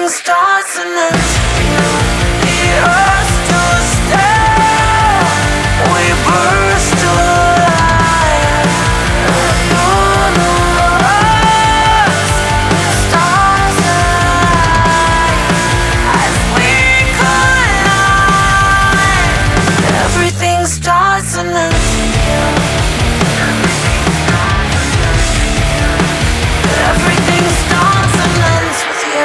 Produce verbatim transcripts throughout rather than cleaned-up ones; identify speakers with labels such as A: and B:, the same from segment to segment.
A: Everything starts and ends with you. The earth stood still. We burst to life. The universe, stars align as we collide. Everything starts and ends with you. Everything starts and ends with you.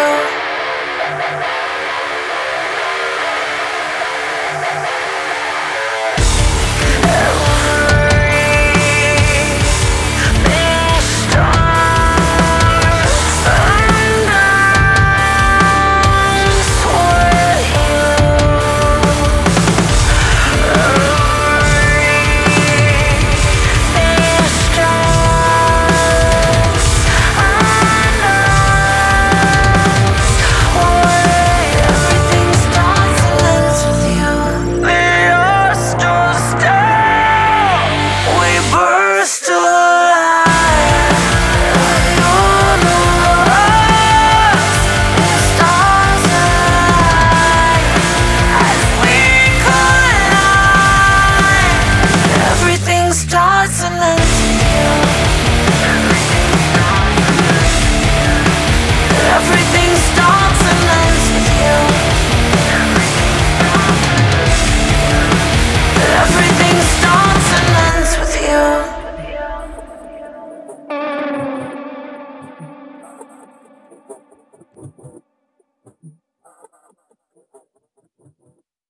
A: Starts and ends.